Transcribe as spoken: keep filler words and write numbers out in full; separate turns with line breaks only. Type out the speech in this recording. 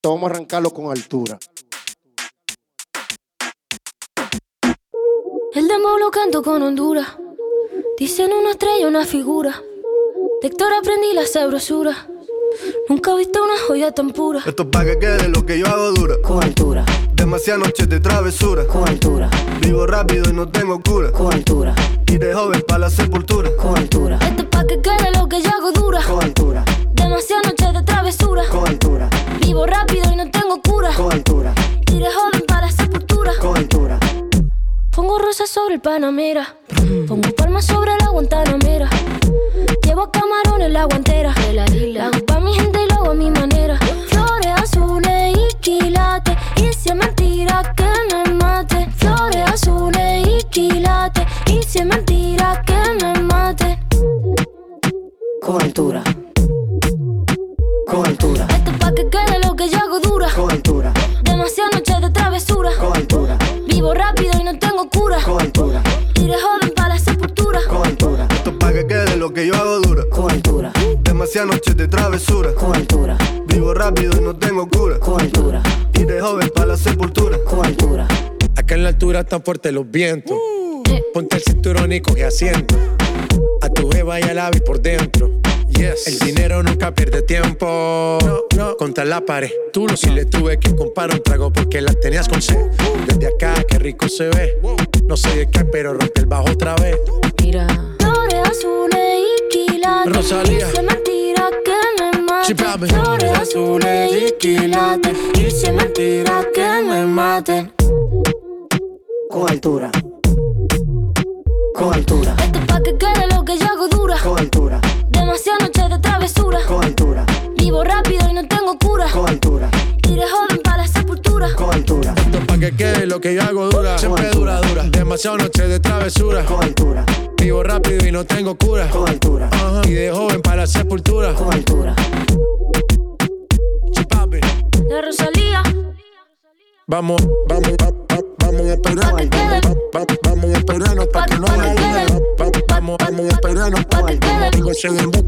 Vamos a arrancarlo con altura.
El dembow lo canto con Honduras. Dicen una estrella, una figura. De Héctor aprendí la sabrosura. Nunca he visto una joya tan pura.
Esto es pa' que quede lo que yo hago dura.
Con altura.
Demasiadas noches de travesura.
Con altura.
Vivo rápido y no tengo cura.
Con altura.
Y de joven pa' la sepultura.
Con altura.
Esto es pa' que quede lo que yo hago dura.
Con altura.
Demasiadas noches de travesura.
Con altura.
Vivo rápido y no tengo cura.
Con altura.
Y de joven para la sepultura.
Con altura.
Pongo rosas sobre el Panamera. Pongo palmas sobre la Guantanamera. Llevo camarones en la guantera. La hago pa' mi gente y lo hago a mi manera. Flores azules y quilates. Y si es mentira que me mate. Flores azules y quilates. Y si es mentira que me mate.
Con altura. Con altura.
Esto es pa' que quede lo que yo hago dura.
Con altura.
Demasiadas noches de travesura.
Con altura.
Vivo rápido y no tengo cura.
Con altura.
Y de joven para la sepultura.
Con altura.
Esto es pa' que quede lo que yo hago dura.
Con altura.
Demasiadas noches de travesura.
Con altura.
Vivo rápido y no tengo cura.
Con altura.
Y de joven pa' la sepultura.
Con altura.
Acá en la altura están fuertes los vientos.
Uh.
Ponte el cinturón y coge asiento. A tu jeva y al ave por dentro. Yes. El dinero nunca pierde tiempo. No, no. Contra la pared. Tú lo si le tuve que comprar un trago porque la tenías con sed. Desde acá, qué rico se ve. No sé de qué, pero rompe el bajo otra vez.
Mira. Flores azules y quilates.
Rosalía.
Y si es mentira que me mate.
Chipame.
Flores azules y quilates. Y si es mentira que me mate.
Con altura. Con altura.
Esto es pa' que quede lo que yo hago dura.
Con altura.
Demasiadas noches de travesura.
Con altura.
Vivo rápido y no tengo cura.
Con altura.
Y de joven para la sepultura.
Con altura.
Esto es pa' que quede lo que yo hago dura. Siempre dura, dura. Demasiadas noches de travesura.
Con altura.
Vivo rápido y no tengo cura.
Con altura.
Ajá. Y de joven para la sepultura.
Con altura.
Chipapi.
De Rosalía.
Vamos, vamos, va- va- vamos a esperarnos. Va- va- Vamos a esperarnos pa' que no haya luna. Va- va- Vamos, vamos a esperarnos.
Pa' que quede.
Digo, ese dembow